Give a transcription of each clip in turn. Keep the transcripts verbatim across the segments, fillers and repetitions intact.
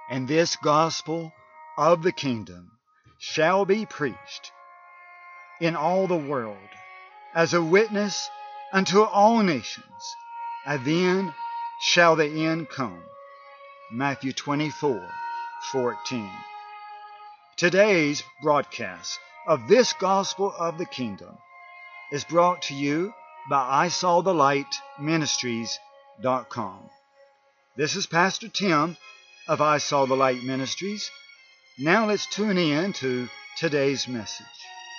And this gospel of the kingdom shall be preached in all the world as a witness unto all nations, and then shall the end come. Matthew twenty-four fourteen. Today's broadcast of this gospel of the kingdom is brought to you by I Saw the Light Ministries dot com. This is Pastor Tim of I Saw the Light Ministries. Now let's tune in to today's message.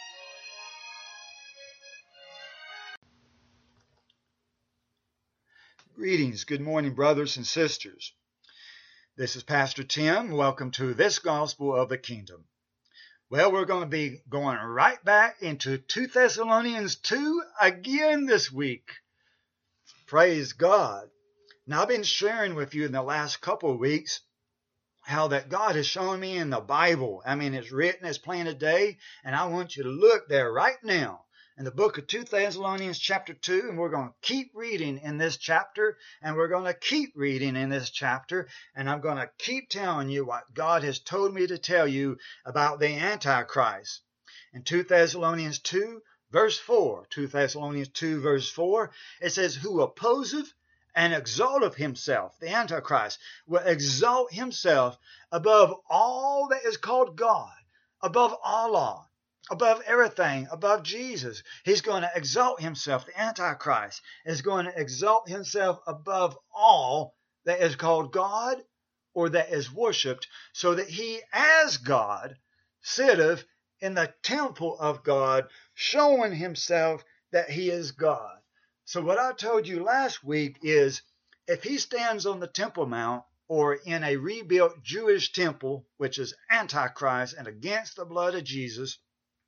Greetings. Good morning, brothers and sisters. This is Pastor Tim. Welcome to this gospel of the kingdom. Well, we're going to be going right back into Second Thessalonians two again this week. Praise God. Now, I've been sharing with you in the last couple of weeks how that God has shown me in the Bible. I mean, it's written, it's plain today, and I want you to look there right now in the book of Second Thessalonians chapter two, and we're going to keep reading in this chapter, and we're going to keep reading in this chapter, and I'm going to keep telling you what God has told me to tell you about the Antichrist. In Second Thessalonians two, verse four, Second Thessalonians two, verse four, it says, who opposeth and exalteth himself, the Antichrist, will exalt himself above all that is called God, above Allah, above everything, above Jesus. He's going to exalt himself. The Antichrist is going to exalt himself above all that is called God or that is worshipped, so that he, as God, sitteth in the temple of God, showing himself that he is God. So what I told you last week is, if he stands on the Temple Mount or in a rebuilt Jewish temple, which is Antichrist and against the blood of Jesus,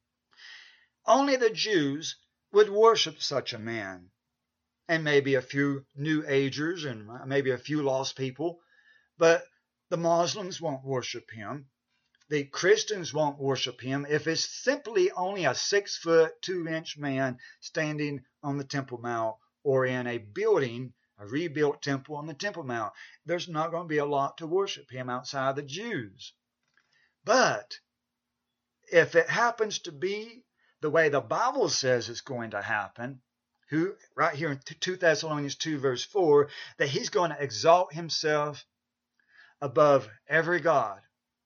only the Jews would worship such a man, and maybe a few New Agers and maybe a few lost people, but the Muslims won't worship him. The Christians won't worship him if it's simply only a six foot, two inch man standing on the Temple Mount or in a building, a rebuilt temple on the Temple Mount. There's not going to be a lot to worship him outside the Jews. But if it happens to be the way the Bible says it's going to happen, who right here in Second Thessalonians two, verse four, that he's going to exalt himself above every God.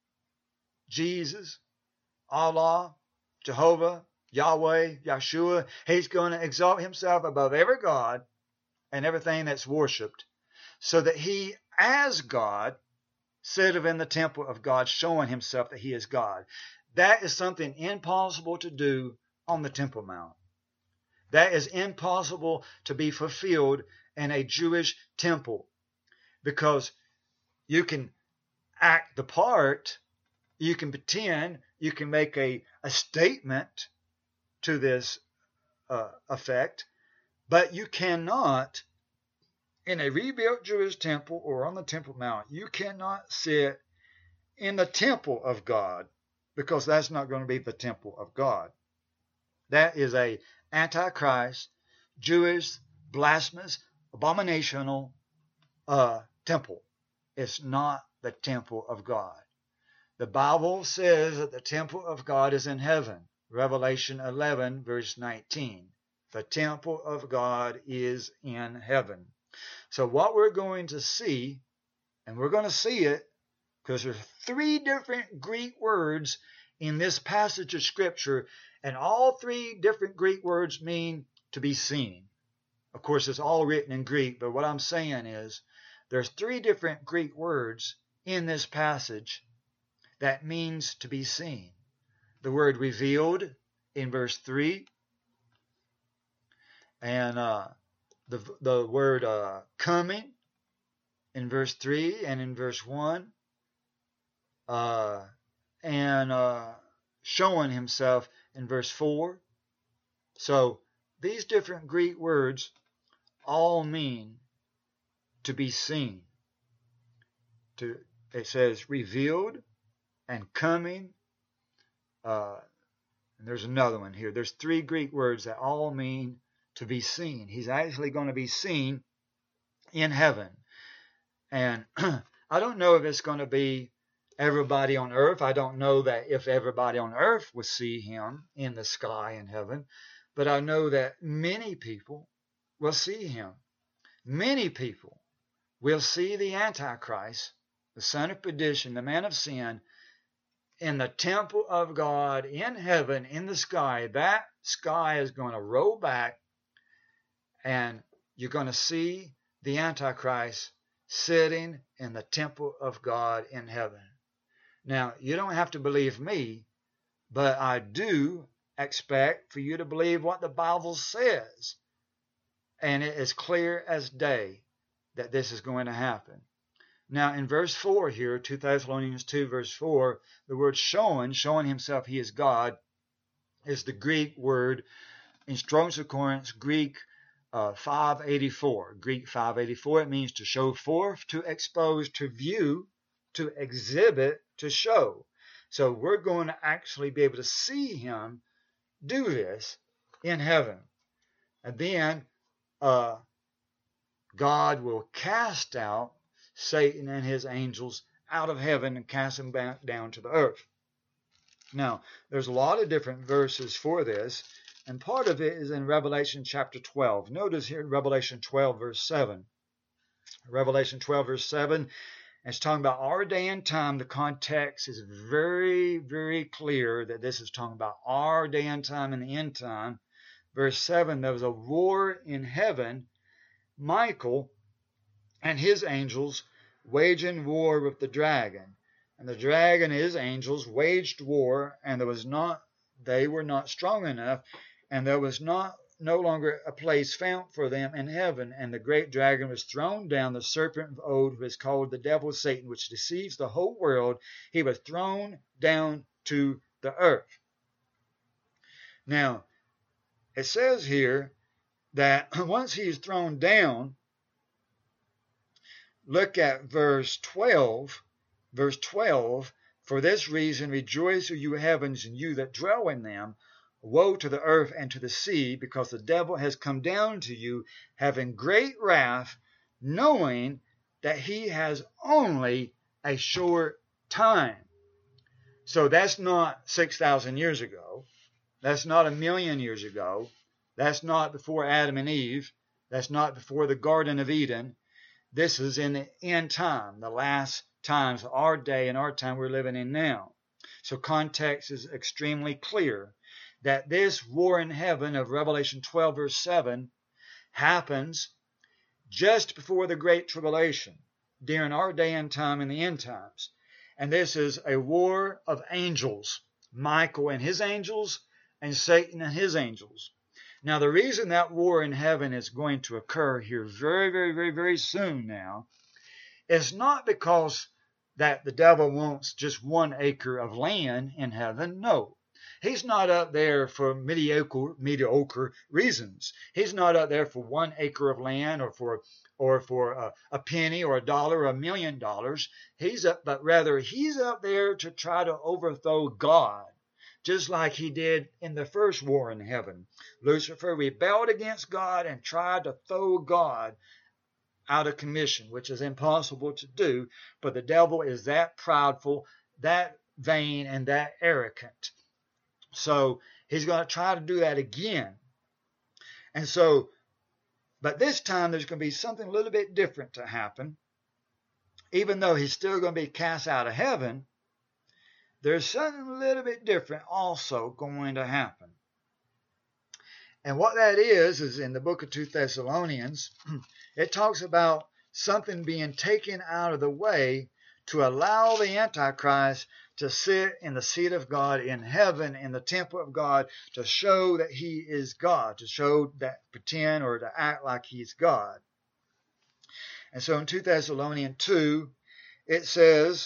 Jesus, Allah, Jehovah, Yahweh, Yeshua, he's going to exalt himself above every God and everything that's worshipped, so that he, as God, sitteth in the temple of God, showing himself that he is God. That is something impossible to do on the Temple Mount. That is impossible to be fulfilled in a Jewish temple, because you can act the part, you can pretend, you can make a, a statement to this uh, effect, but you cannot, in a rebuilt Jewish temple or on the Temple Mount, you cannot sit in the temple of God, because that's not going to be the temple of God. That is a Antichrist, Jewish, blasphemous, abominational uh, temple. It's not the temple of God. The Bible says that the temple of God is in heaven. Revelation eleven, verse nineteen. The temple of God is in heaven. So what we're going to see, and we're going to see it, because there's three different Greek words in this passage of Scripture, and all three different Greek words mean to be seen. Of course, it's all written in Greek, but what I'm saying is there's three different Greek words in this passage that means to be seen. The word revealed in verse three, and uh, the, the word uh, coming in verse three and in verse one, uh, and uh, showing himself in verse four. So these different Greek words all mean to be seen. To, it says revealed and coming. Uh, and there's another one here. There's three Greek words that all mean to be seen. He's actually going to be seen in heaven. And I don't know if it's going to be everybody on earth. I don't know that if everybody on earth will see him in the sky in heaven, but I know that many people will see him. Many people will see the Antichrist, the son of perdition, the man of sin, in the temple of God in heaven, in the sky. That sky is going to roll back, and you're going to see the Antichrist sitting in the temple of God in heaven. Now, you don't have to believe me, but I do expect for you to believe what the Bible says. And it is clear as day that this is going to happen. Now, in verse four here, two Thessalonians two, verse four, the word showing, showing himself he is God, is the Greek word in Strong's Concordance, Greek uh, five eighty-four. Greek five eighty-four, it means to show forth, to expose, to view, to exhibit, to show. So we're going to actually be able to see him do this in heaven. And then uh, God will cast out Satan and his angels out of heaven and cast them back down to the earth. Now, there's a lot of different verses for this, and part of it is in Revelation chapter twelve. Notice here in Revelation twelve, verse seven. Revelation twelve, verse seven, it's talking about our day and time. The context is very, very clear that this is talking about our day and time and the end time. Verse seven, there was a war in heaven. Michael and his angels waging war with the dragon. And the dragon and his angels waged war, and there was not, they were not strong enough, and there was not no longer a place found for them in heaven. And the great dragon was thrown down, the serpent of old, who is called the devil Satan, which deceives the whole world. He was thrown down to the earth. Now, it says here that once he is thrown down, look at verse twelve. Verse twelve, for this reason rejoice, O you heavens, and you that dwell in them. Woe to the earth and to the sea, because the devil has come down to you, having great wrath, knowing that he has only a short time. So that's not six thousand years ago. That's not a million years ago. That's not before Adam and Eve. That's not before the Garden of Eden. This is in the end time, the last times, our day and our time we're living in now. So context is extremely clear that this war in heaven of Revelation twelve, verse seven, happens just before the Great Tribulation, during our day and time in the end times. And this is a war of angels, Michael and his angels, and Satan and his angels. Now, the reason that war in heaven is going to occur here very, very, very, very soon now is not because that the devil wants just one acre of land in heaven. No. He's not up there for mediocre, mediocre reasons. He's not up there for one acre of land or for or for a, a penny or a dollar or a million dollars. He's up, but rather he's up there to try to overthrow God, just like he did in the first war in heaven. Lucifer rebelled against God and tried to throw God out of commission, which is impossible to do, but the devil is that proudful, that vain, and that arrogant. So he's going to try to do that again. And so, but this time there's going to be something a little bit different to happen. Even though he's still going to be cast out of heaven, there's something a little bit different also going to happen. And what that is, is in the book of two Thessalonians, it talks about something being taken out of the way to allow the Antichrist to sit in the seat of God in heaven, in the temple of God, to show that he is God, to show that, pretend or to act like he's God. And so in two Thessalonians two, it says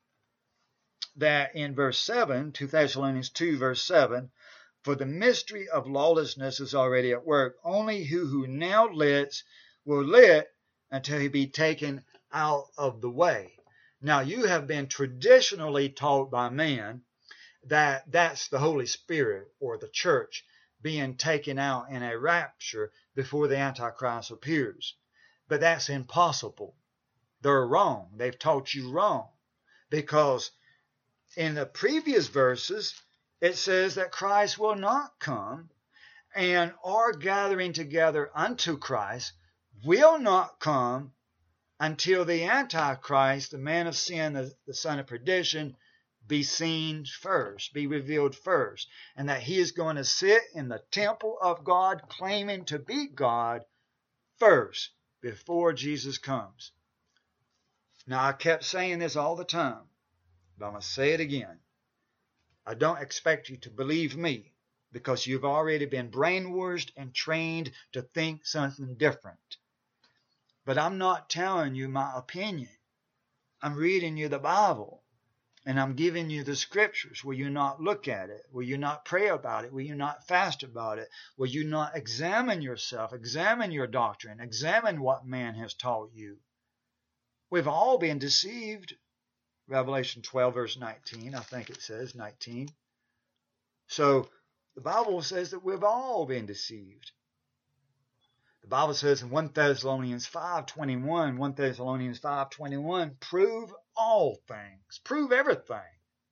that in verse seven, two Thessalonians two, verse seven, for the mystery of lawlessness is already at work. Only he who now lits will lit until he be taken out of the way. Now, you have been traditionally taught by man that that's the Holy Spirit or the church being taken out in a rapture before the Antichrist appears. But that's impossible. They're wrong. They've taught you wrong. Because in the previous verses, it says that Christ will not come, and our gathering together unto Christ will not come until the Antichrist, the man of sin, the, the son of perdition, be seen first, be revealed first, and that he is going to sit in the temple of God, claiming to be God first, before Jesus comes. Now, I kept saying this all the time, but I'm going to say it again. I don't expect you to believe me, because you've already been brainwashed and trained to think something different. But I'm not telling you my opinion. I'm reading you the Bible, and I'm giving you the scriptures. Will you not look at it? Will you not pray about it? Will you not fast about it? Will you not examine yourself, examine your doctrine, examine what man has taught you? We've all been deceived. Revelation twelve, verse nineteen, I think it says nineteen. So the Bible says that we've all been deceived. The Bible says in First Thessalonians five twenty-one, First Thessalonians five twenty-one, prove all things, prove everything.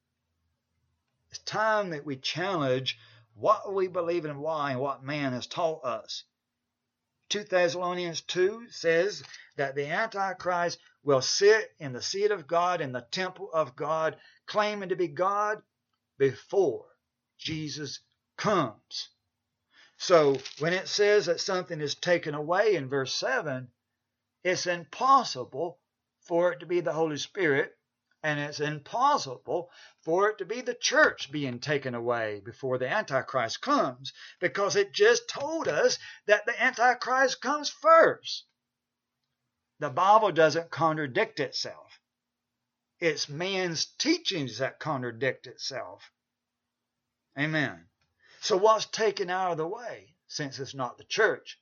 It's time that we challenge what we believe and why and what man has taught us. Second Thessalonians two says that the Antichrist will sit in the seat of God, in the temple of God, claiming to be God before Jesus comes. So when it says that something is taken away in verse seven, it's impossible for it to be the Holy Spirit, and it's impossible for it to be the church being taken away before the Antichrist comes, because it just told us that the Antichrist comes first. The Bible doesn't contradict itself. It's man's teachings that contradict itself. Amen. So what's taken out of the way, since it's not the church?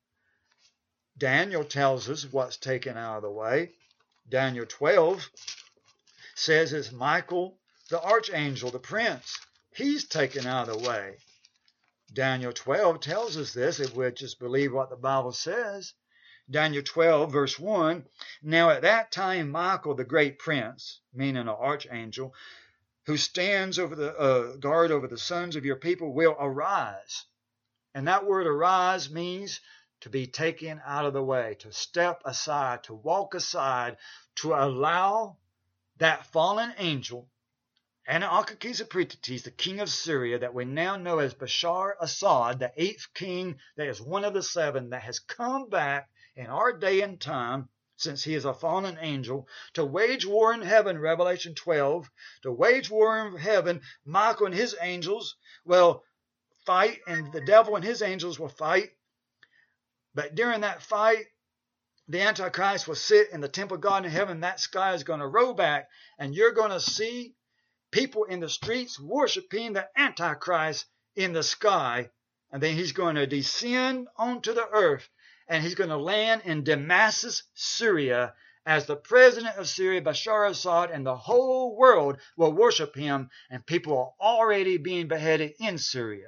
Daniel tells us what's taken out of the way. Daniel twelve says it's Michael, the archangel, the prince. He's taken out of the way. Daniel twelve tells us this, if we just believe what the Bible says. Daniel twelve, verse one, now at that time Michael, the great prince, meaning an archangel, who stands over the uh, guard over the sons of your people, will arise. And that word arise means to be taken out of the way, to step aside, to walk aside, to allow that fallen angel, Antiochus Epiphanes, the king of Syria, that we now know as Bashar Assad, the eighth king, that is one of the seven, that has come back in our day and time, since he is a fallen angel, to wage war in heaven, Revelation twelve, to wage war in heaven. Michael and his angels will fight, and the devil and his angels will fight. But during that fight, the Antichrist will sit in the temple of God in heaven. That sky is going to roll back, and you're going to see people in the streets worshiping the Antichrist in the sky. And then he's going to descend onto the earth, and he's going to land in Damascus, Syria, as the president of Syria, Bashar Assad, and the whole world will worship him, and people are already being beheaded in Syria.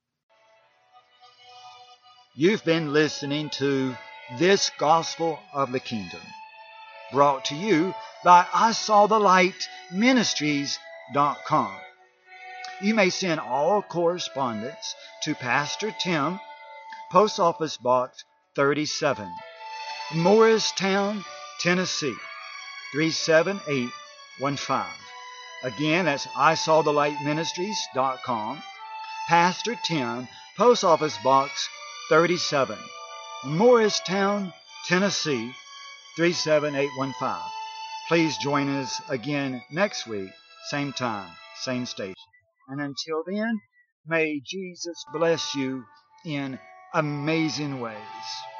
You've been listening to This Gospel of the Kingdom, brought to you by I Saw the Light Ministries dot com. You may send all correspondence to Pastor Tim, Post Office Box thirty-seven, Morristown, Tennessee, three seven eight one five. Again, that's I Saw the Light Ministries dot com, Pastor Tim, Post Office Box thirty-seven, Morristown, Tennessee, three seven eight one five. Please join us again next week, same time, same station. And until then, may Jesus bless you in amazing ways.